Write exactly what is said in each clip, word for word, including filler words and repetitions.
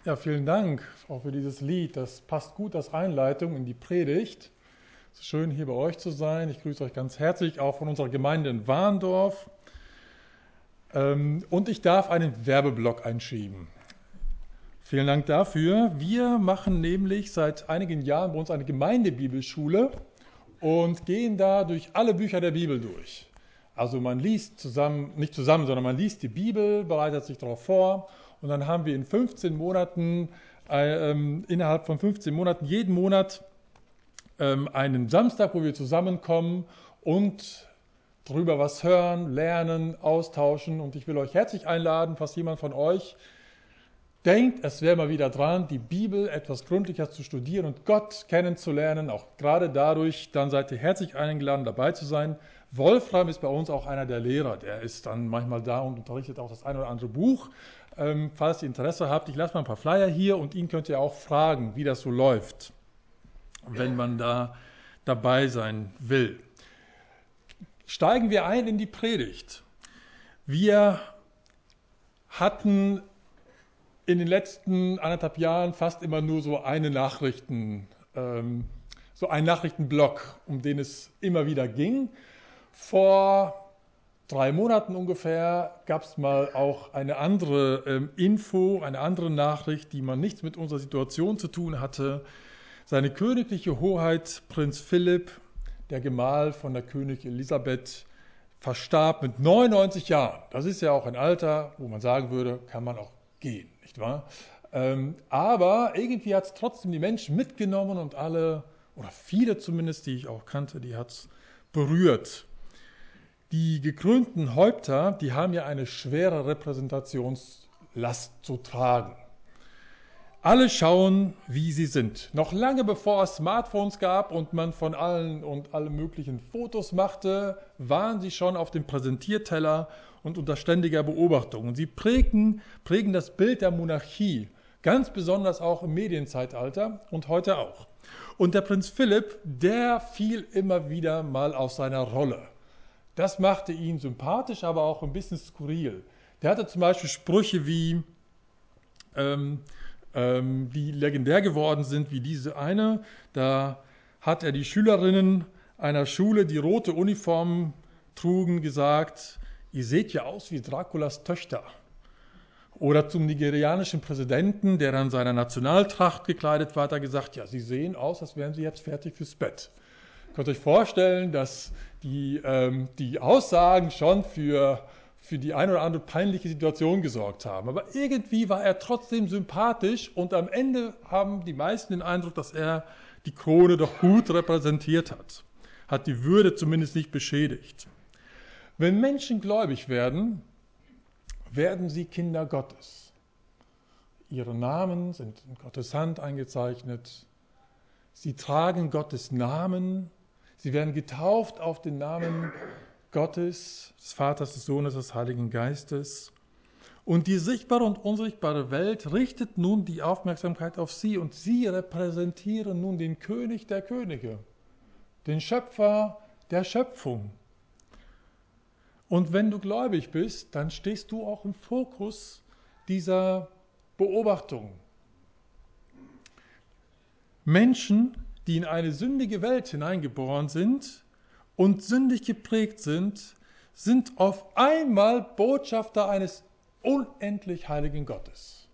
Ja, vielen Dank auch für dieses Lied. Das passt gut als Einleitung in die Predigt. Es ist schön, hier bei euch zu sein. Ich grüße euch ganz herzlich, auch von unserer Gemeinde in Warndorf. Und ich darf einen Werbeblock einschieben. Vielen Dank dafür. Wir machen nämlich seit einigen Jahren bei uns eine Gemeindebibelschule und gehen da durch alle Bücher der Bibel durch. Also man liest zusammen, nicht zusammen, sondern man liest die Bibel, bereitet sich darauf vor. Und dann haben wir in fünfzehn Monaten, äh, ähm, innerhalb von fünfzehn Monaten, jeden Monat ähm, einen Samstag, wo wir zusammenkommen und darüber was hören, lernen, austauschen. Und ich will euch herzlich einladen, falls jemand von euch denkt, es wäre mal wieder dran, die Bibel etwas gründlicher zu studieren und Gott kennenzulernen. Auch gerade dadurch, dann seid ihr herzlich eingeladen, dabei zu sein. Wolfram ist bei uns auch einer der Lehrer. Der ist dann manchmal da und unterrichtet auch das ein oder andere Buch. Ähm, falls ihr Interesse habt, ich lasse mal ein paar Flyer hier und ihn könnt ihr auch fragen, wie das so läuft, wenn man da dabei sein will. Steigen wir ein in die Predigt. Wir hatten in den letzten anderthalb Jahren fast immer nur so eine Nachrichten, ähm, so einen Nachrichtenblock, um den es immer wieder ging. Vor drei Monaten ungefähr gab es mal auch eine andere ähm, Info, eine andere Nachricht, die man nichts mit unserer Situation zu tun hatte. Seine königliche Hoheit, Prinz Philipp, der Gemahl von der Königin Elisabeth, verstarb mit neunundneunzig Jahren. Das ist ja auch ein Alter, wo man sagen würde, kann man auch gehen, nicht wahr? Ähm, aber irgendwie hat es trotzdem die Menschen mitgenommen und alle, oder viele zumindest, die ich auch kannte, die hat es berührt. Die gekrönten Häupter, die haben ja eine schwere Repräsentationslast zu tragen. Alle schauen, wie sie sind. Noch lange bevor es Smartphones gab und man von allen und alle möglichen Fotos machte, waren sie schon auf dem Präsentierteller und unter ständiger Beobachtung. Und sie prägen, prägen das Bild der Monarchie, ganz besonders auch im Medienzeitalter und heute auch. Und der Prinz Philipp, der fiel immer wieder mal aus seiner Rolle. Das machte ihn sympathisch, aber auch ein bisschen skurril. Der hatte zum Beispiel Sprüche wie, ähm, ähm, die legendär geworden sind, wie diese eine. Da hat er die Schülerinnen einer Schule, die rote Uniformen trugen, gesagt, ihr seht ja aus wie Draculas Töchter. Oder zum nigerianischen Präsidenten, der dann seiner Nationaltracht gekleidet war, hat er gesagt, ja, sie sehen aus, als wären sie jetzt fertig fürs Bett. Ihr könnt euch vorstellen, dass die, ähm, die Aussagen schon für, für die eine oder andere peinliche Situation gesorgt haben. Aber irgendwie war er trotzdem sympathisch und am Ende haben die meisten den Eindruck, dass er die Krone doch gut repräsentiert hat. Hat die Würde zumindest nicht beschädigt. Wenn Menschen gläubig werden, werden sie Kinder Gottes. Ihre Namen sind in Gottes Hand eingezeichnet. Sie tragen Gottes Namen. Sie werden getauft auf den Namen Gottes, des Vaters, des Sohnes, des Heiligen Geistes. Und die sichtbare und unsichtbare Welt richtet nun die Aufmerksamkeit auf sie und sie repräsentieren nun den König der Könige, den Schöpfer der Schöpfung. Und wenn du gläubig bist, dann stehst du auch im Fokus dieser Beobachtung. Menschen, die in eine sündige Welt hineingeboren sind und sündig geprägt sind, sind auf einmal Botschafter eines unendlich heiligen Gottes.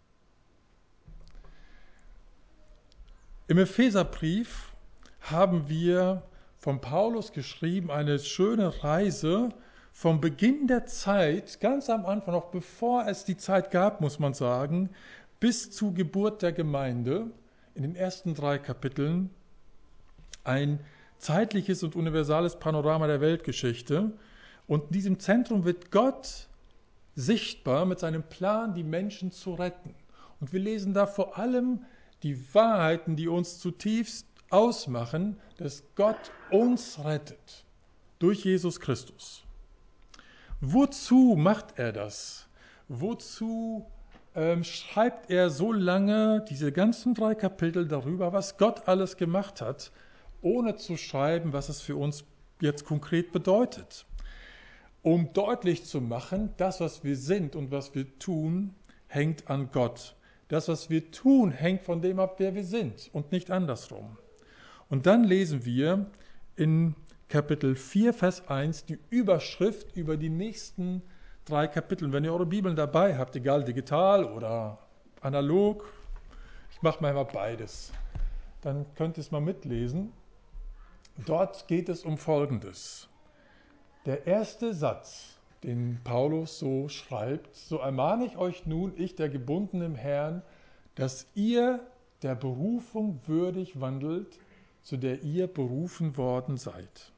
Im Epheserbrief haben wir von Paulus geschrieben, eine schöne Reise vom Beginn der Zeit, ganz am Anfang, noch bevor es die Zeit gab, muss man sagen, bis zur Geburt der Gemeinde, in den ersten drei Kapiteln, ein zeitliches und universales Panorama der Weltgeschichte. Und in diesem Zentrum wird Gott sichtbar mit seinem Plan, die Menschen zu retten. Und wir lesen da vor allem die Wahrheiten, die uns zutiefst ausmachen, dass Gott uns rettet durch Jesus Christus. Wozu macht er das? Wozu ähm, schreibt er so lange diese ganzen drei Kapitel darüber, was Gott alles gemacht hat, ohne zu schreiben, was es für uns jetzt konkret bedeutet? Um deutlich zu machen, das, was wir sind und was wir tun, hängt an Gott. Das, was wir tun, hängt von dem ab, wer wir sind und nicht andersrum. Und dann lesen wir in Kapitel vier, Vers eins die Überschrift über die nächsten drei Kapitel. Wenn ihr eure Bibeln dabei habt, egal digital oder analog, ich mache mal beides, dann könnt ihr es mal mitlesen. Dort geht es um Folgendes. Der erste Satz, den Paulus so schreibt: So ermahne ich euch nun, ich, der Gebundene im Herrn, dass ihr der Berufung würdig wandelt, zu der ihr berufen worden seid.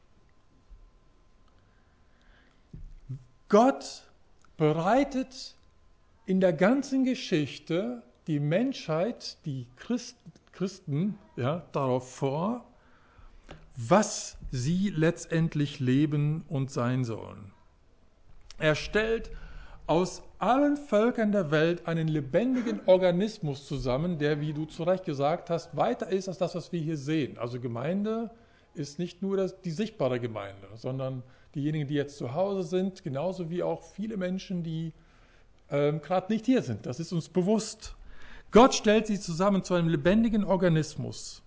Gott bereitet in der ganzen Geschichte die Menschheit, die Christen, Christen ja, darauf vor, was sie letztendlich leben und sein sollen. Er stellt aus allen Völkern der Welt einen lebendigen Organismus zusammen, der, wie du zu Recht gesagt hast, weiter ist als das, was wir hier sehen. Also Gemeinde ist nicht nur das, die sichtbare Gemeinde, sondern diejenigen, die jetzt zu Hause sind, genauso wie auch viele Menschen, die ähm, gerade nicht hier sind. Das ist uns bewusst. Gott stellt sie zusammen zu einem lebendigen Organismus.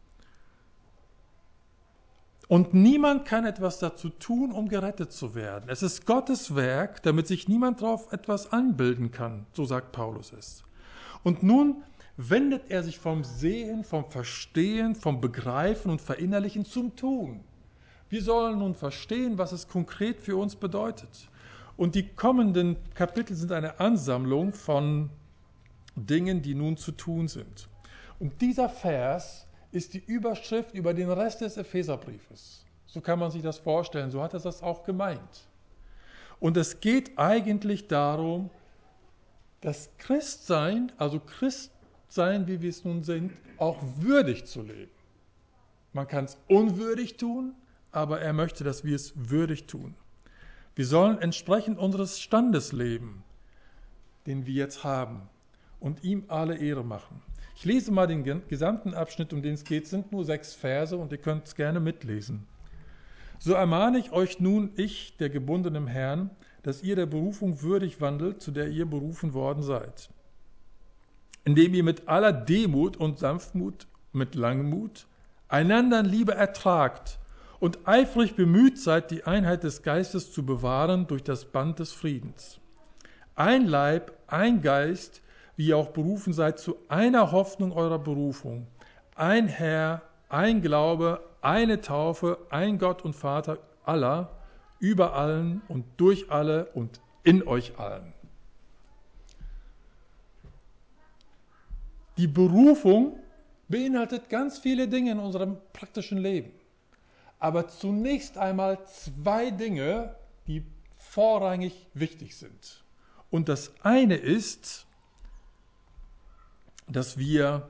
Und niemand kann etwas dazu tun, um gerettet zu werden. Es ist Gottes Werk, damit sich niemand darauf etwas anbilden kann, so sagt Paulus es. Und nun wendet er sich vom Sehen, vom Verstehen, vom Begreifen und Verinnerlichen zum Tun. Wir sollen nun verstehen, was es konkret für uns bedeutet. Und die kommenden Kapitel sind eine Ansammlung von Dingen, die nun zu tun sind. Und dieser Vers ist die Überschrift über den Rest des Epheserbriefes. So kann man sich das vorstellen, so hat er das auch gemeint. Und es geht eigentlich darum, das Christsein, also Christsein, wie wir es nun sind, auch würdig zu leben. Man kann es unwürdig tun, aber er möchte, dass wir es würdig tun. Wir sollen entsprechend unseres Standes leben, den wir jetzt haben, und ihm alle Ehre machen. Ich lese mal den gesamten Abschnitt, um den es geht. Es sind nur sechs Verse und ihr könnt es gerne mitlesen. So ermahne ich euch nun, ich, der Gebundene im Herrn, dass ihr der Berufung würdig wandelt, zu der ihr berufen worden seid. Indem ihr mit aller Demut und Sanftmut, mit Langmut, einander in Liebe ertragt und eifrig bemüht seid, die Einheit des Geistes zu bewahren durch das Band des Friedens. Ein Leib, ein Geist, wie ihr auch berufen seid zu einer Hoffnung eurer Berufung. Ein Herr, ein Glaube, eine Taufe, ein Gott und Vater aller, über allen und durch alle und in euch allen. Die Berufung beinhaltet ganz viele Dinge in unserem praktischen Leben. Aber zunächst einmal zwei Dinge, die vorrangig wichtig sind. Und das eine ist, dass wir,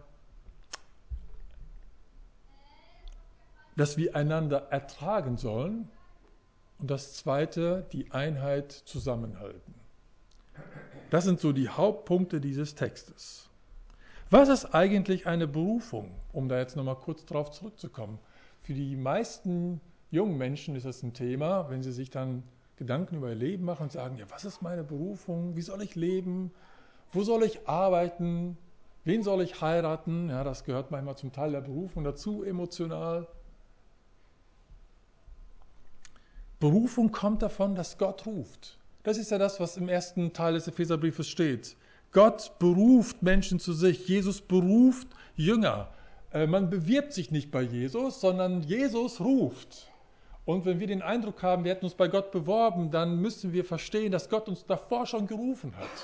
dass wir einander ertragen sollen. Und das zweite, die Einheit zusammenhalten. Das sind so die Hauptpunkte dieses Textes. Was ist eigentlich eine Berufung? Um da jetzt nochmal kurz drauf zurückzukommen. Für die meisten jungen Menschen ist das ein Thema, wenn sie sich dann Gedanken über ihr Leben machen und sagen, ja, was ist meine Berufung? Wie soll ich leben? Wo soll ich arbeiten? Wen soll ich heiraten? Ja, das gehört manchmal zum Teil der Berufung dazu, emotional. Berufung kommt davon, dass Gott ruft. Das ist ja das, was im ersten Teil des Epheserbriefes steht. Gott beruft Menschen zu sich. Jesus beruft Jünger. Man bewirbt sich nicht bei Jesus, sondern Jesus ruft. Und wenn wir den Eindruck haben, wir hätten uns bei Gott beworben, dann müssen wir verstehen, dass Gott uns davor schon gerufen hat.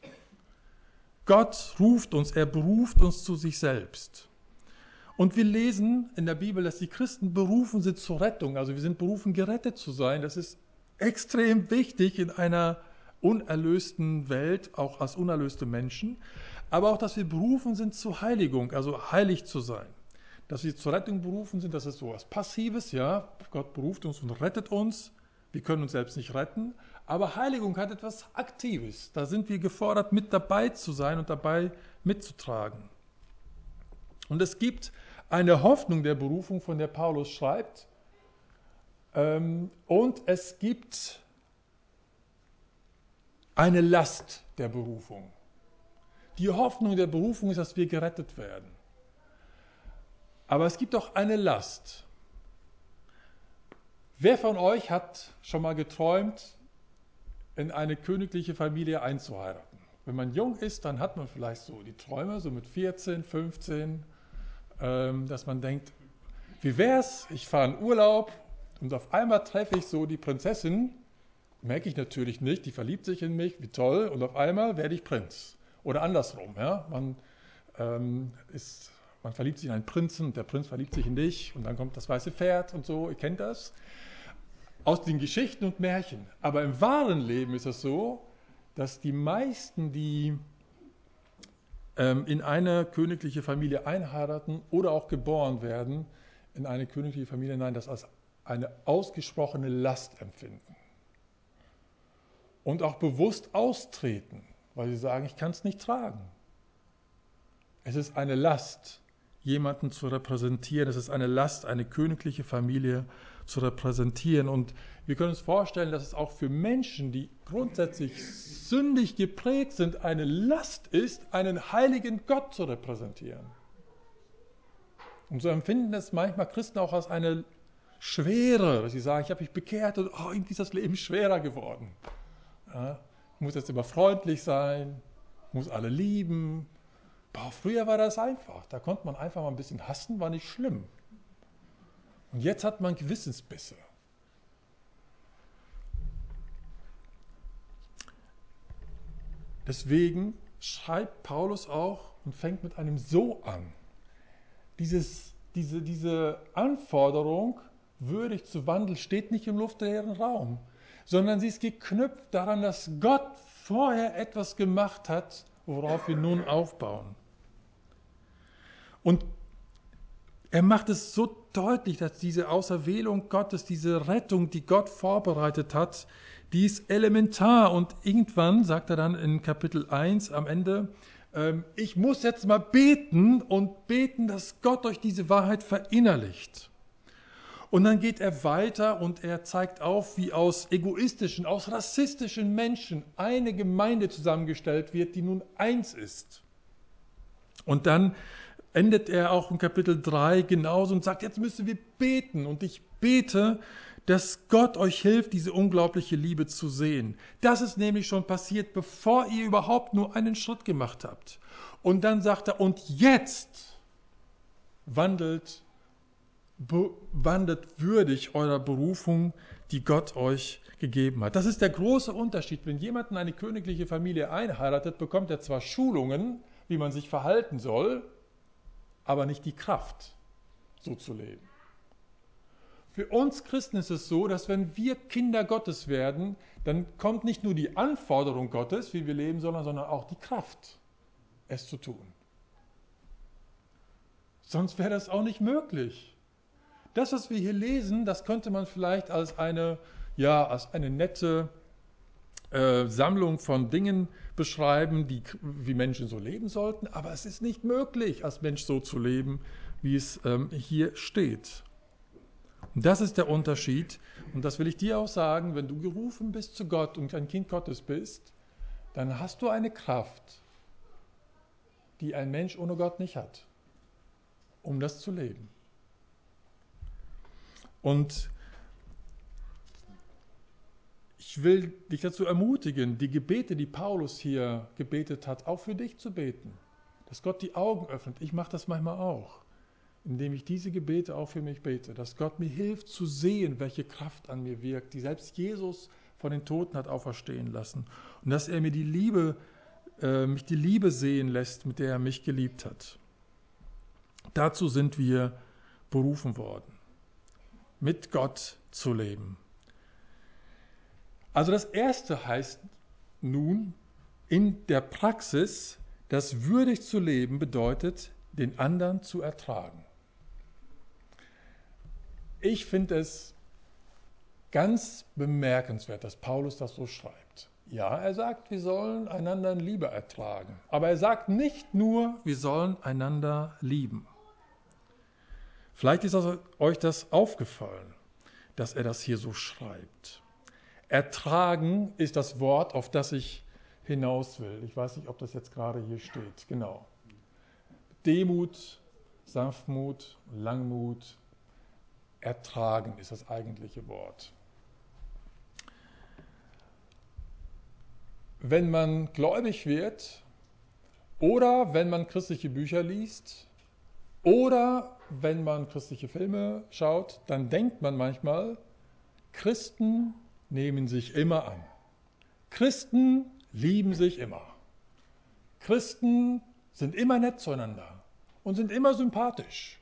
Gott ruft uns, er beruft uns zu sich selbst. Und wir lesen in der Bibel, dass die Christen berufen sind zur Rettung. Also wir sind berufen, gerettet zu sein. Das ist extrem wichtig in einer unerlösten Welt, auch als unerlöste Menschen. Aber auch, dass wir berufen sind zur Heiligung, also heilig zu sein. Dass wir zur Rettung berufen sind, das ist so etwas Passives, ja. Gott beruft uns und rettet uns. Wir können uns selbst nicht retten. Aber Heiligung hat etwas Aktives. Da sind wir gefordert, mit dabei zu sein und dabei mitzutragen. Und es gibt eine Hoffnung der Berufung, von der Paulus schreibt. Und es gibt eine Last der Berufung. Die Hoffnung der Berufung ist, dass wir gerettet werden. Aber es gibt auch eine Last. Wer von euch hat schon mal geträumt, in eine königliche Familie einzuheiraten? Wenn man jung ist, dann hat man vielleicht so die Träume, so mit vierzehn, fünfzehn, ähm, dass man denkt, wie wär's, ich fahre in Urlaub und auf einmal treffe ich so die Prinzessin, merke ich natürlich nicht, die verliebt sich in mich, wie toll, und auf einmal werde ich Prinz. Oder andersrum, ja, man, ähm, ist, man verliebt sich in einen Prinzen und der Prinz verliebt sich in dich und dann kommt das weiße Pferd und so, ihr kennt das. Aus den Geschichten und Märchen. Aber im wahren Leben ist es so, dass die meisten, die ähm, in eine königliche Familie einheiraten oder auch geboren werden, in eine königliche Familie hinein, das als eine ausgesprochene Last empfinden. Und auch bewusst austreten, weil sie sagen, ich kann es nicht tragen. Es ist eine Last, jemanden zu repräsentieren. Es ist eine Last, eine königliche Familie zu repräsentieren. Und wir können uns vorstellen, dass es auch für Menschen, die grundsätzlich sündig geprägt sind, eine Last ist, einen heiligen Gott zu repräsentieren. Und so empfinden es manchmal Christen auch als eine Schwere, dass sie sagen, ich habe mich bekehrt und oh, irgendwie ist das Leben schwerer geworden. Ja, ich muss jetzt immer freundlich sein, muss alle lieben. Boah, früher war das einfach. Da konnte man einfach mal ein bisschen hassen, war nicht schlimm. Und jetzt hat man Gewissensbisse. Deswegen schreibt Paulus auch und fängt mit einem So an. Dieses, diese, diese Anforderung, würdig zu wandeln, steht nicht im luftleeren Raum, sondern sie ist geknüpft daran, dass Gott vorher etwas gemacht hat, worauf wir nun aufbauen. Und er macht es so deutlich, dass diese Auserwählung Gottes, diese Rettung, die Gott vorbereitet hat, die ist elementar. Und irgendwann sagt er dann in Kapitel eins am Ende, ähm, ich muss jetzt mal beten und beten, dass Gott euch diese Wahrheit verinnerlicht. Und dann geht er weiter und er zeigt auf, wie aus egoistischen, aus rassistischen Menschen eine Gemeinde zusammengestellt wird, die nun eins ist. Und dann endet er auch in Kapitel drei genauso und sagt, jetzt müssen wir beten. Und ich bete, dass Gott euch hilft, diese unglaubliche Liebe zu sehen. Das ist nämlich schon passiert, bevor ihr überhaupt nur einen Schritt gemacht habt. Und dann sagt er, und jetzt wandelt, wandelt würdig eurer Berufung, die Gott euch gegeben hat. Das ist der große Unterschied. Wenn jemand in eine königliche Familie einheiratet, bekommt er zwar Schulungen, wie man sich verhalten soll, aber nicht die Kraft, so zu leben. Für uns Christen ist es so, dass wenn wir Kinder Gottes werden, dann kommt nicht nur die Anforderung Gottes, wie wir leben sollen, sondern auch die Kraft, es zu tun. Sonst wäre das auch nicht möglich. Das, was wir hier lesen, das könnte man vielleicht als eine, ja, als eine nette äh, Sammlung von Dingen beschreiben, die, wie Menschen so leben sollten, aber es ist nicht möglich, als Mensch so zu leben, wie es ähm, hier steht. Und das ist der Unterschied und das will ich dir auch sagen, wenn du gerufen bist zu Gott und ein Kind Gottes bist, dann hast du eine Kraft, die ein Mensch ohne Gott nicht hat, um das zu leben. Und ich will dich dazu ermutigen, die Gebete, die Paulus hier gebetet hat, auch für dich zu beten. Dass Gott die Augen öffnet. Ich mache das manchmal auch, indem ich diese Gebete auch für mich bete. Dass Gott mir hilft zu sehen, welche Kraft an mir wirkt, die selbst Jesus von den Toten hat auferstehen lassen. Und dass er mir die Liebe, äh, mich die Liebe sehen lässt, mit der er mich geliebt hat. Dazu sind wir berufen worden, mit Gott zu leben. Also das Erste heißt nun, in der Praxis, dass würdig zu leben bedeutet, den anderen zu ertragen. Ich finde es ganz bemerkenswert, dass Paulus das so schreibt. Ja, er sagt, wir sollen einander in Liebe ertragen. Aber er sagt nicht nur, wir sollen einander lieben. Vielleicht ist euch das aufgefallen, dass er das hier so schreibt. Ertragen ist das Wort, auf das ich hinaus will. Ich weiß nicht, ob das jetzt gerade hier steht. Genau. Demut, Sanftmut, Langmut, Ertragen ist das eigentliche Wort. Wenn man gläubig wird oder wenn man christliche Bücher liest oder wenn man christliche Filme schaut, dann denkt man manchmal, Christen nehmen sich immer an. Christen lieben sich immer. Christen sind immer nett zueinander und sind immer sympathisch.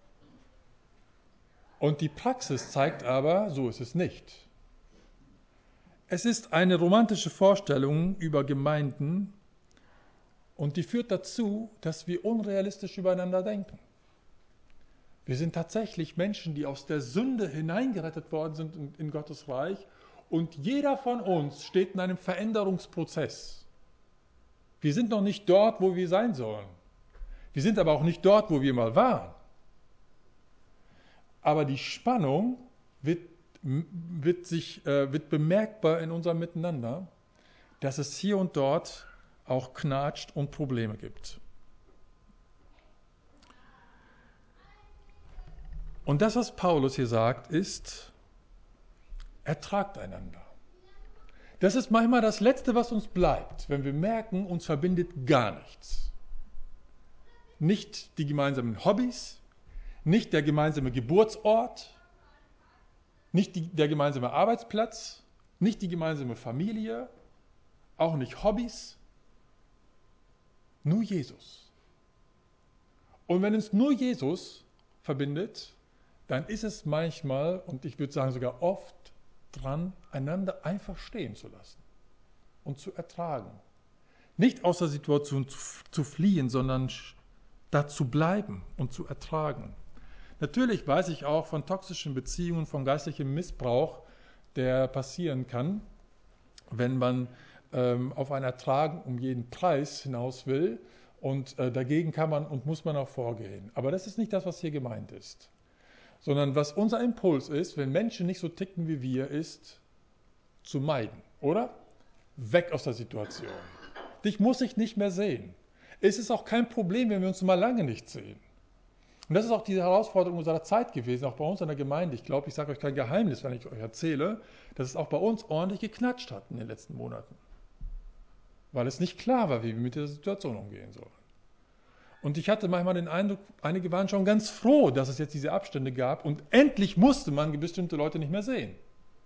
Und die Praxis zeigt aber, so ist es nicht. Es ist eine romantische Vorstellung über Gemeinden und die führt dazu, dass wir unrealistisch übereinander denken. Wir sind tatsächlich Menschen, die aus der Sünde hineingerettet worden sind in, in Gottes Reich und jeder von uns steht in einem Veränderungsprozess. Wir sind noch nicht dort, wo wir sein sollen. Wir sind aber auch nicht dort, wo wir mal waren. Aber die Spannung wird, wird, sich, äh, wird bemerkbar in unserem Miteinander, dass es hier und dort auch knatscht und Probleme gibt. Und das, was Paulus hier sagt, ist, ertragt einander. Das ist manchmal das Letzte, was uns bleibt, wenn wir merken, uns verbindet gar nichts. Nicht die gemeinsamen Hobbys, nicht der gemeinsame Geburtsort, nicht die, der gemeinsame Arbeitsplatz, nicht die gemeinsame Familie, auch nicht Hobbys, nur Jesus. Und wenn uns nur Jesus verbindet, dann ist es manchmal, und ich würde sagen sogar oft, dran, einander einfach stehen zu lassen und zu ertragen. Nicht aus der Situation zu, zu fliehen, sondern da zu bleiben und zu ertragen. Natürlich weiß ich auch von toxischen Beziehungen, von geistlichem Missbrauch, der passieren kann, wenn man ähm, auf ein Ertragen um jeden Preis hinaus will und äh, dagegen kann man und muss man auch vorgehen. Aber das ist nicht das, was hier gemeint ist. Sondern was unser Impuls ist, wenn Menschen nicht so ticken wie wir, ist, zu meiden, oder? Weg aus der Situation. Dich muss ich nicht mehr sehen. Es ist auch kein Problem, wenn wir uns mal lange nicht sehen. Und das ist auch die Herausforderung unserer Zeit gewesen, auch bei uns in der Gemeinde. Ich glaube, ich sage euch kein Geheimnis, wenn ich euch erzähle, dass es auch bei uns ordentlich geknatscht hat in den letzten Monaten. Weil es nicht klar war, wie wir mit der Situation umgehen sollen. Und ich hatte manchmal den Eindruck, einige waren schon ganz froh, dass es jetzt diese Abstände gab und endlich musste man bestimmte Leute nicht mehr sehen.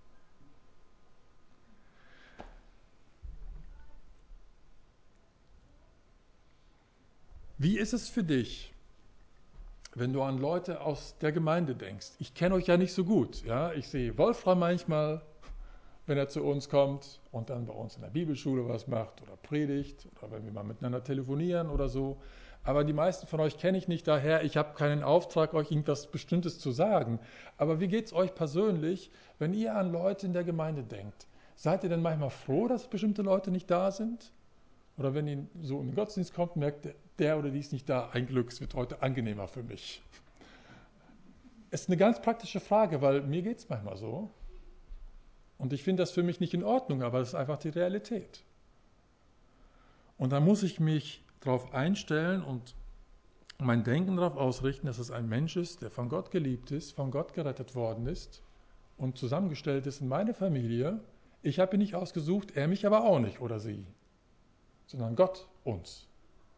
Wie ist es für dich, wenn du an Leute aus der Gemeinde denkst? Ich kenne euch ja nicht so gut. Ja? Ich sehe Wolfram manchmal, wenn er zu uns kommt und dann bei uns in der Bibelschule was macht oder predigt oder wenn wir mal miteinander telefonieren oder so. Aber die meisten von euch kenne ich nicht, daher ich habe keinen Auftrag, euch irgendwas Bestimmtes zu sagen. Aber wie geht es euch persönlich, wenn ihr an Leute in der Gemeinde denkt? Seid ihr denn manchmal froh, dass bestimmte Leute nicht da sind? Oder wenn ihr so in den Gottesdienst kommt, merkt der oder die ist nicht da, ein Glück, es wird heute angenehmer für mich. Es ist eine ganz praktische Frage, weil mir geht es manchmal so. Und ich finde das für mich nicht in Ordnung, aber das ist einfach die Realität. Und da muss ich mich darauf einstellen und mein Denken darauf ausrichten, dass es ein Mensch ist, der von Gott geliebt ist, von Gott gerettet worden ist und zusammengestellt ist in meine Familie. Ich habe ihn nicht ausgesucht, er mich aber auch nicht oder sie, sondern Gott uns.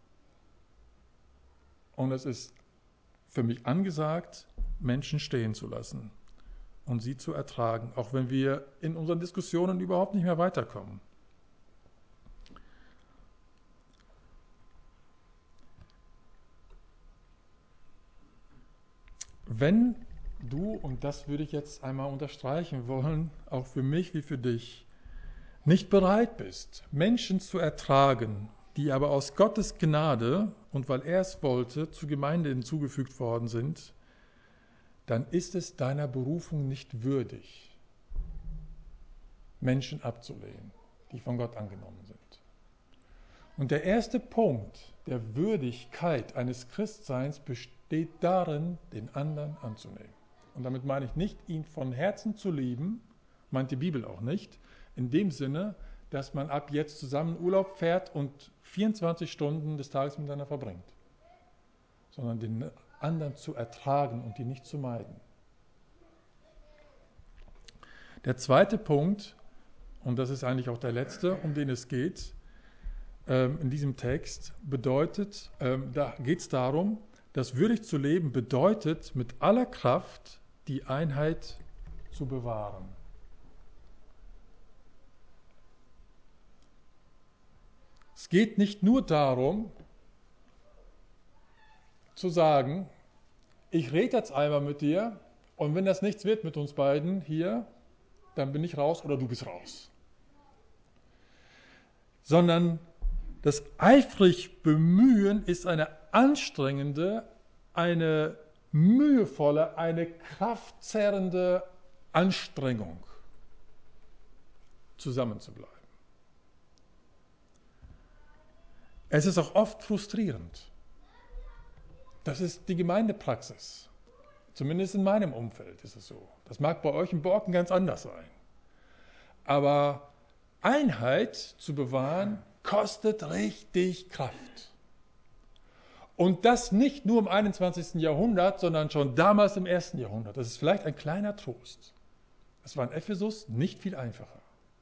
Und es ist für mich angesagt, Menschen stehen zu lassen und sie zu ertragen, auch wenn wir in unseren Diskussionen überhaupt nicht mehr weiterkommen. Wenn du, und das würde ich jetzt einmal unterstreichen wollen, auch für mich wie für dich, nicht bereit bist, Menschen zu ertragen, die aber aus Gottes Gnade und weil er es wollte, zur Gemeinde hinzugefügt worden sind, dann ist es deiner Berufung nicht würdig, Menschen abzulehnen, die von Gott angenommen sind. Und der erste Punkt der Würdigkeit eines Christseins besteht darin, den anderen anzunehmen. Und damit meine ich nicht, ihn von Herzen zu lieben, meint die Bibel auch nicht, in dem Sinne, dass man ab jetzt zusammen in Urlaub fährt und vierundzwanzig Stunden des Tages miteinander verbringt, sondern den anderen zu ertragen und die nicht zu meiden. Der zweite Punkt, und das ist eigentlich auch der letzte, um den es geht, ähm, in diesem Text, bedeutet, ähm, da geht es darum, dass würdig zu leben bedeutet, mit aller Kraft die Einheit zu bewahren. Es geht nicht nur darum, zu sagen, ich rede jetzt einmal mit dir und wenn das nichts wird mit uns beiden hier, dann bin ich raus oder du bist raus. Sondern das eifrig Bemühen ist eine anstrengende, eine mühevolle, eine kraftzerrende Anstrengung, zusammenzubleiben. Es ist auch oft frustrierend. Das ist die Gemeindepraxis. Zumindest in meinem Umfeld ist es so. Das mag bei euch in Borken ganz anders sein. Aber Einheit zu bewahren, kostet richtig Kraft. Und das nicht nur im einundzwanzigsten Jahrhundert, sondern schon damals im ersten Jahrhundert. Das ist vielleicht ein kleiner Trost. Das war in Ephesus nicht viel einfacher.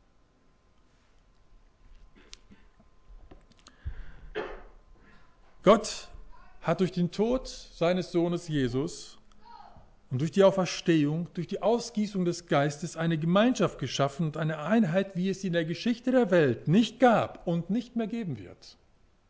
Gott hat durch den Tod seines Sohnes Jesus und durch die Auferstehung, durch die Ausgießung des Geistes eine Gemeinschaft geschaffen und eine Einheit, wie es sie in der Geschichte der Welt nicht gab und nicht mehr geben wird.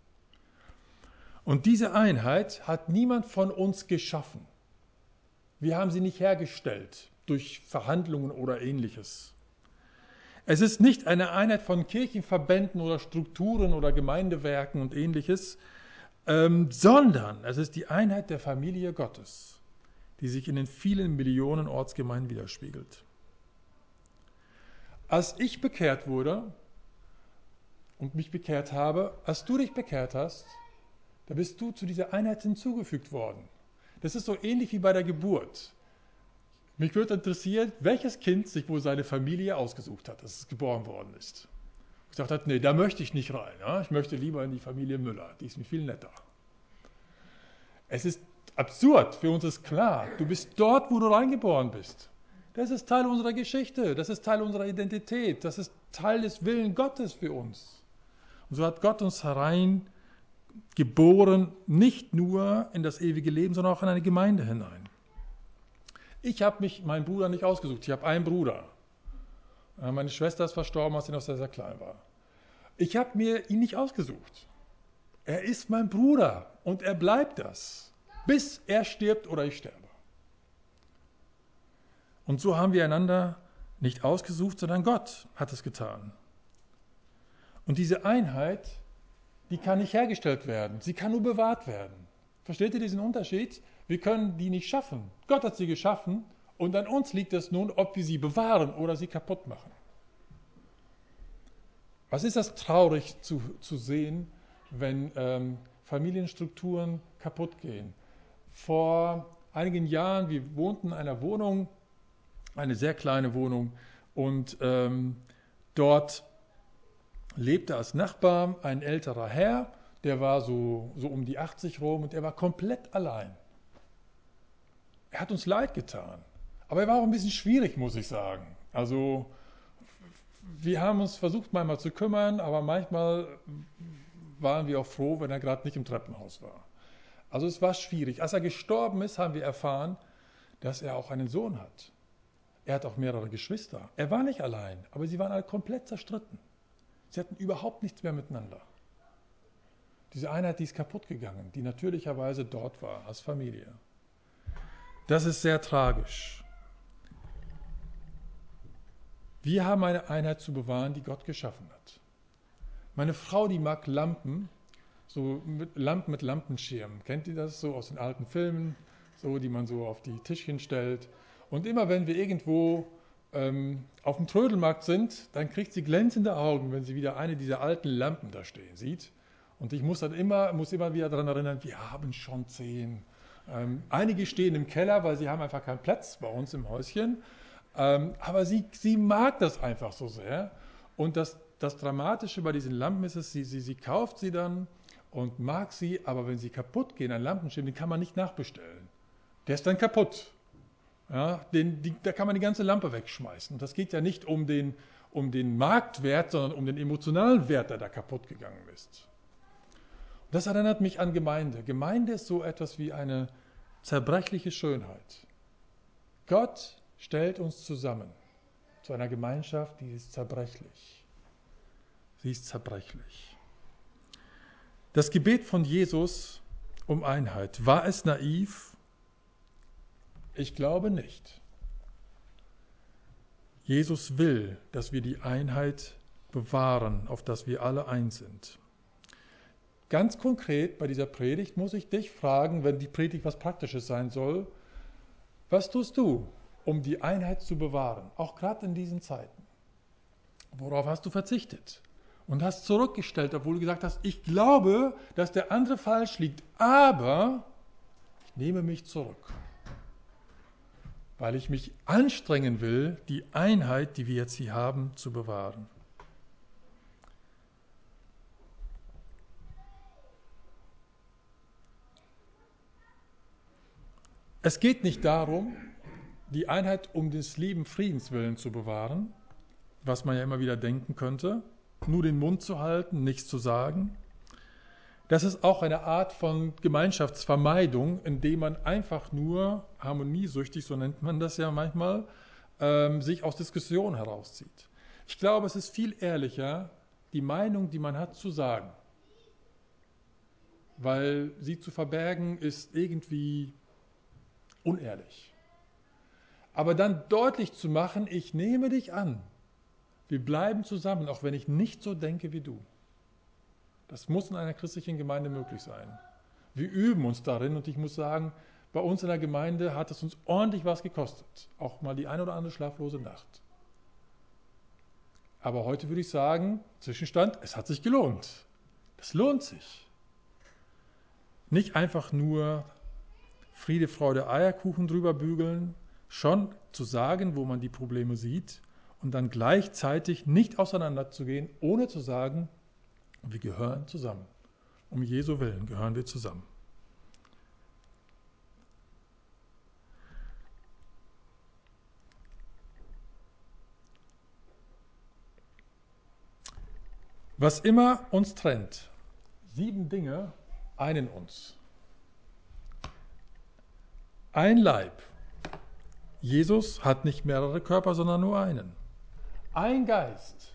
Und diese Einheit hat niemand von uns geschaffen. Wir haben sie nicht hergestellt durch Verhandlungen oder Ähnliches. Es ist nicht eine Einheit von Kirchenverbänden oder Strukturen oder Gemeindewerken und Ähnliches, ähm, sondern es ist die Einheit der Familie Gottes, die sich in den vielen Millionen Ortsgemeinden widerspiegelt. Als ich bekehrt wurde und mich bekehrt habe, als du dich bekehrt hast, da bist du zu dieser Einheit hinzugefügt worden. Das ist so ähnlich wie bei der Geburt. Mich würde interessieren, welches Kind sich wohl seine Familie ausgesucht hat, dass es geboren worden ist. Und gesagt hat, nee, da möchte ich nicht rein. Ja? Ich möchte lieber in die Familie Müller, die ist mir viel netter. Es ist absurd, für uns ist klar, du bist dort, wo du reingeboren bist. Das ist Teil unserer Geschichte, das ist Teil unserer Identität, das ist Teil des Willens Gottes für uns. Und so hat Gott uns hereingeboren, nicht nur in das ewige Leben, sondern auch in eine Gemeinde hinein. Ich habe mich meinen Bruder nicht ausgesucht, ich habe einen Bruder. Meine Schwester ist verstorben, als sie noch sehr, sehr klein war. Ich habe mir ihn nicht ausgesucht. Er ist mein Bruder und er bleibt das, bis er stirbt oder ich sterbe. Und so haben wir einander nicht ausgesucht, sondern Gott hat es getan. Und diese Einheit, die kann nicht hergestellt werden, sie kann nur bewahrt werden. Versteht ihr diesen Unterschied? Wir können die nicht schaffen. Gott hat sie geschaffen und an uns liegt es nun, ob wir sie bewahren oder sie kaputt machen. Was ist das traurig zu, zu sehen, wenn ähm, Familienstrukturen kaputt gehen? Vor einigen Jahren, wir wohnten in einer Wohnung, eine sehr kleine Wohnung, und ähm, dort lebte als Nachbar ein älterer Herr, der war so, so um die achtzig rum und er war komplett allein. Er hat uns leid getan, aber er war auch ein bisschen schwierig, muss ich sagen. Also wir haben uns versucht, manchmal zu kümmern, aber manchmal waren wir auch froh, wenn er gerade nicht im Treppenhaus war. Also es war schwierig. Als er gestorben ist, haben wir erfahren, dass er auch einen Sohn hat. Er hat auch mehrere Geschwister. Er war nicht allein, aber sie waren alle komplett zerstritten. Sie hatten überhaupt nichts mehr miteinander. Diese Einheit, die ist kaputt gegangen, die natürlicherweise dort war, als Familie. Das ist sehr tragisch. Wir haben eine Einheit zu bewahren, die Gott geschaffen hat. Meine Frau, die mag Lampen, so mit Lampen mit Lampenschirmen. Kennt ihr das so aus den alten Filmen, so die man so auf die Tischchen stellt? Und immer wenn wir irgendwo ähm, auf dem Trödelmarkt sind, dann kriegt sie glänzende Augen, wenn sie wieder eine dieser alten Lampen da stehen sieht. Und ich muss dann immer, muss immer wieder daran erinnern, wir haben schon zehn. Ähm, einige stehen im Keller, weil sie haben einfach keinen Platz bei uns im Häuschen. Ähm, aber sie, sie mag das einfach so sehr. Und das das Dramatische bei diesen Lampen ist es, sie, sie, sie kauft sie dann und mag sie, aber wenn sie kaputt gehen, ein Lampenschirm, den kann man nicht nachbestellen. Der ist dann kaputt. Ja, den, die, da kann man die ganze Lampe wegschmeißen. Und das geht ja nicht um den, um den Marktwert, sondern um den emotionalen Wert, der da kaputt gegangen ist. Und das erinnert mich an Gemeinde. Gemeinde ist so etwas wie eine zerbrechliche Schönheit. Gott stellt uns zusammen zu einer Gemeinschaft, die ist zerbrechlich. Sie ist zerbrechlich. Das Gebet von Jesus um Einheit, war es naiv? Ich glaube nicht. Jesus will, dass wir die Einheit bewahren, auf dass wir alle eins sind. Ganz konkret bei dieser Predigt muss ich dich fragen, wenn die Predigt was Praktisches sein soll, was tust du, um die Einheit zu bewahren, auch gerade in diesen Zeiten? Worauf hast du verzichtet und hast zurückgestellt, obwohl du gesagt hast, ich glaube, dass der andere falsch liegt, aber ich nehme mich zurück, weil ich mich anstrengen will, die Einheit, die wir jetzt hier haben, zu bewahren. Es geht nicht darum, die Einheit um des lieben Friedens willen zu bewahren, was man ja immer wieder denken könnte, nur den Mund zu halten, nichts zu sagen. Das ist auch eine Art von Gemeinschaftsvermeidung, indem man einfach nur harmoniesüchtig, so nennt man das ja manchmal, ähm, sich aus Diskussionen herauszieht. Ich glaube, es ist viel ehrlicher, die Meinung, die man hat, zu sagen. Weil sie zu verbergen, ist irgendwie unehrlich. Aber dann deutlich zu machen, ich nehme dich an. Wir bleiben zusammen, auch wenn ich nicht so denke wie du. Das muss in einer christlichen Gemeinde möglich sein. Wir üben uns darin und ich muss sagen, bei uns in der Gemeinde hat es uns ordentlich was gekostet. Auch mal die eine oder andere schlaflose Nacht. Aber heute würde ich sagen, Zwischenstand, es hat sich gelohnt. Das lohnt sich. Nicht einfach nur Friede, Freude, Eierkuchen drüber bügeln, schon zu sagen, wo man die Probleme sieht und dann gleichzeitig nicht auseinanderzugehen, ohne zu sagen, wir gehören zusammen. Um Jesu Willen gehören wir zusammen. Was immer uns trennt, sieben Dinge einen uns. Ein Leib. Jesus hat nicht mehrere Körper, sondern nur einen. Ein Geist.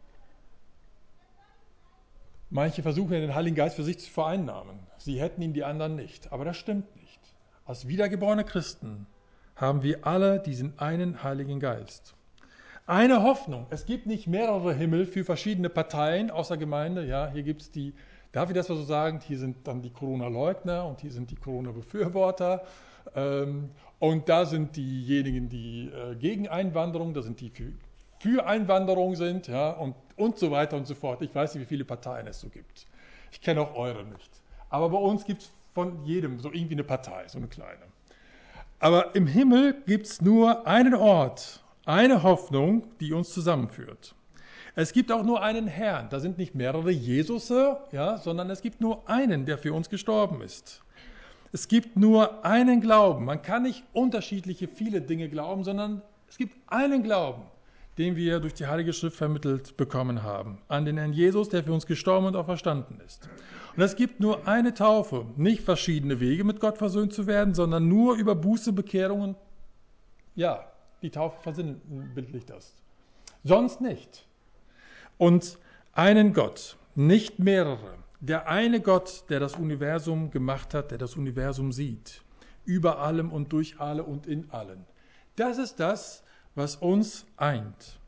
Manche versuchen den Heiligen Geist für sich zu vereinnahmen. Sie hätten ihn, die anderen nicht. Aber das stimmt nicht. Als wiedergeborene Christen haben wir alle diesen einen Heiligen Geist. Eine Hoffnung. Es gibt nicht mehrere Himmel für verschiedene Parteien aus der Gemeinde. Ja, hier gibt es die, darf ich das mal so sagen, hier sind dann die Corona-Leugner und hier sind die Corona-Befürworter. Ähm, und da sind diejenigen, die äh, gegen Einwanderung, da sind die für, für Einwanderung sind, ja, und, und so weiter und so fort. Ich weiß nicht, wie viele Parteien es so gibt. Ich kenne auch eure nicht. Aber bei uns gibt es von jedem so irgendwie eine Partei, so eine kleine. Aber im Himmel gibt es nur einen Ort, eine Hoffnung, die uns zusammenführt. Es gibt auch nur einen Herrn. Da sind nicht mehrere Jesusse, ja, sondern es gibt nur einen, der für uns gestorben ist. Es gibt nur einen Glauben. Man kann nicht unterschiedliche viele Dinge glauben, sondern es gibt einen Glauben, den wir durch die Heilige Schrift vermittelt bekommen haben. An den Herrn Jesus, der für uns gestorben und auferstanden ist. Und es gibt nur eine Taufe. Nicht verschiedene Wege, mit Gott versöhnt zu werden, sondern nur über Buße, Bekehrungen. Ja, die Taufe versinnbildlicht das. Sonst nicht. Und einen Gott, nicht mehrere. Der eine Gott, der das Universum gemacht hat, der das Universum sieht. Über allem und durch alle und in allen. Das ist das, was uns eint.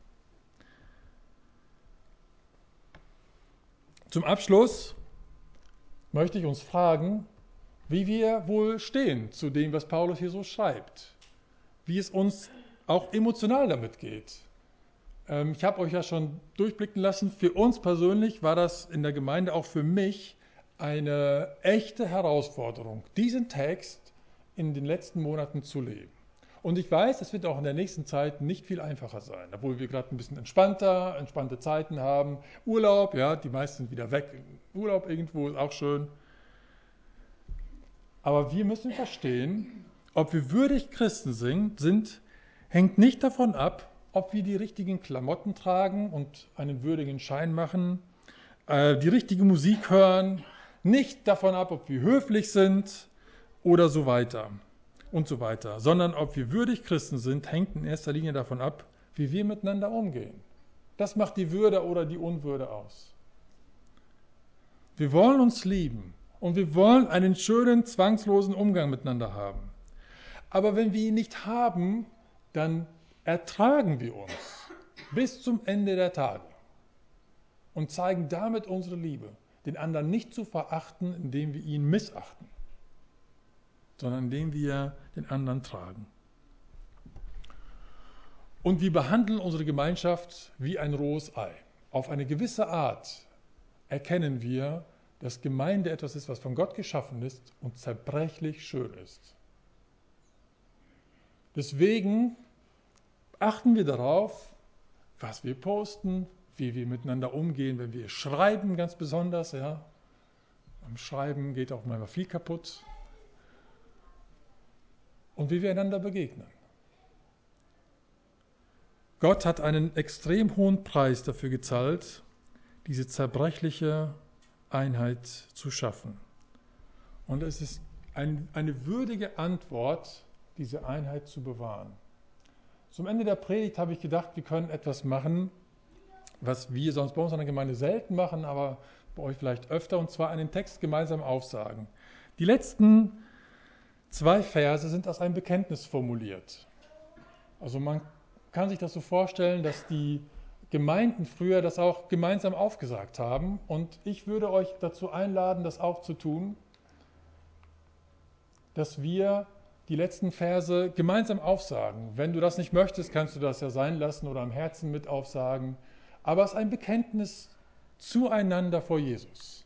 Zum Abschluss möchte ich uns fragen, wie wir wohl stehen zu dem, was Paulus hier so schreibt. Wie es uns auch emotional damit geht. Ähm, ich habe euch ja schon durchblicken lassen, für uns persönlich war das in der Gemeinde auch für mich eine echte Herausforderung, diesen Text in den letzten Monaten zu leben. Und ich weiß, es wird auch in der nächsten Zeit nicht viel einfacher sein, obwohl wir gerade ein bisschen entspannter, entspannte Zeiten haben. Urlaub, ja, die meisten sind wieder weg. Urlaub irgendwo ist auch schön. Aber wir müssen verstehen, ob wir würdig Christen sind, hängt nicht davon ab, ob wir die richtigen Klamotten tragen und einen würdigen Schein machen, äh, die richtige Musik hören, nicht davon ab, ob wir höflich sind oder so weiter und so weiter, sondern ob wir würdig Christen sind, hängt in erster Linie davon ab, wie wir miteinander umgehen. Das macht die Würde oder die Unwürde aus. Wir wollen uns lieben und wir wollen einen schönen, zwangslosen Umgang miteinander haben. Aber wenn wir ihn nicht haben, dann ertragen wir uns bis zum Ende der Tage und zeigen damit unsere Liebe, den anderen nicht zu verachten, indem wir ihn missachten, sondern indem wir den anderen tragen. Und wir behandeln unsere Gemeinschaft wie ein rohes Ei. Auf eine gewisse Art erkennen wir, dass Gemeinde etwas ist, was von Gott geschaffen ist und zerbrechlich schön ist. Deswegen achten wir darauf, was wir posten, wie wir miteinander umgehen, wenn wir schreiben, ganz besonders. Ja. Am Schreiben geht auch manchmal viel kaputt. Und wie wir einander begegnen. Gott hat einen extrem hohen Preis dafür gezahlt, diese zerbrechliche Einheit zu schaffen. Und es ist ein, eine würdige Antwort, diese Einheit zu bewahren. Zum Ende der Predigt habe ich gedacht, wir können etwas machen, was wir sonst bei uns in der Gemeinde selten machen, aber bei euch vielleicht öfter, und zwar einen Text gemeinsam aufsagen. Die letzten zwei Verse sind als ein Bekenntnis formuliert. Also man kann sich das so vorstellen, dass die Gemeinden früher das auch gemeinsam aufgesagt haben. Und ich würde euch dazu einladen, das auch zu tun, dass wir die letzten Verse gemeinsam aufsagen. Wenn du das nicht möchtest, kannst du das ja sein lassen oder am Herzen mit aufsagen. Aber es ist ein Bekenntnis zueinander vor Jesus.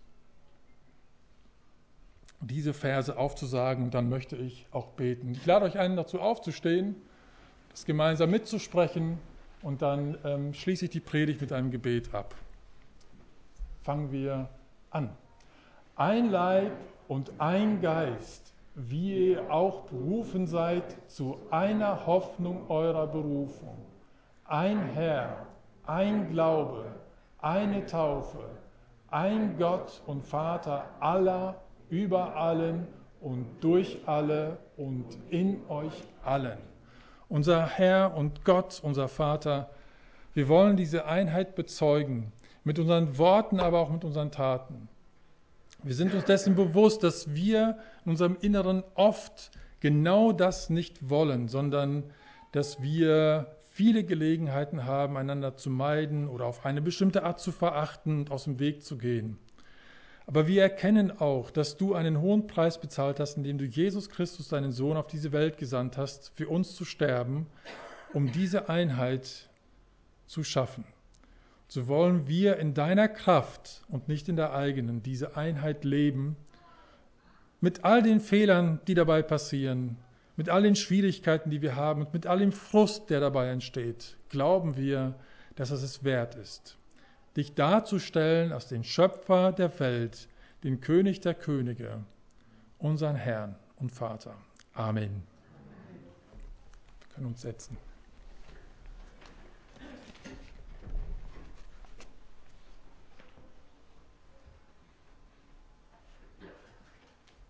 Diese Verse aufzusagen, dann möchte ich auch beten. Ich lade euch ein, dazu aufzustehen, das gemeinsam mitzusprechen und dann ähm, schließe ich die Predigt mit einem Gebet ab. Fangen wir an. Ein Leib und ein Geist, wie ihr auch berufen seid zu einer Hoffnung eurer Berufung. Ein Herr, ein Glaube, eine Taufe, ein Gott und Vater aller, über allen und durch alle und in euch allen. Unser Herr und Gott, unser Vater, wir wollen diese Einheit bezeugen, mit unseren Worten, aber auch mit unseren Taten. Wir sind uns dessen bewusst, dass wir in unserem Inneren oft genau das nicht wollen, sondern dass wir viele Gelegenheiten haben, einander zu meiden oder auf eine bestimmte Art zu verachten und aus dem Weg zu gehen. Aber wir erkennen auch, dass du einen hohen Preis bezahlt hast, indem du Jesus Christus, deinen Sohn, auf diese Welt gesandt hast, für uns zu sterben, um diese Einheit zu schaffen. So wollen wir in deiner Kraft und nicht in der eigenen diese Einheit leben, mit all den Fehlern, die dabei passieren, mit all den Schwierigkeiten, die wir haben und mit all dem Frust, der dabei entsteht, glauben wir, dass es es wert ist, dich darzustellen als den Schöpfer der Welt, den König der Könige, unseren Herrn und Vater. Amen. Wir können uns setzen.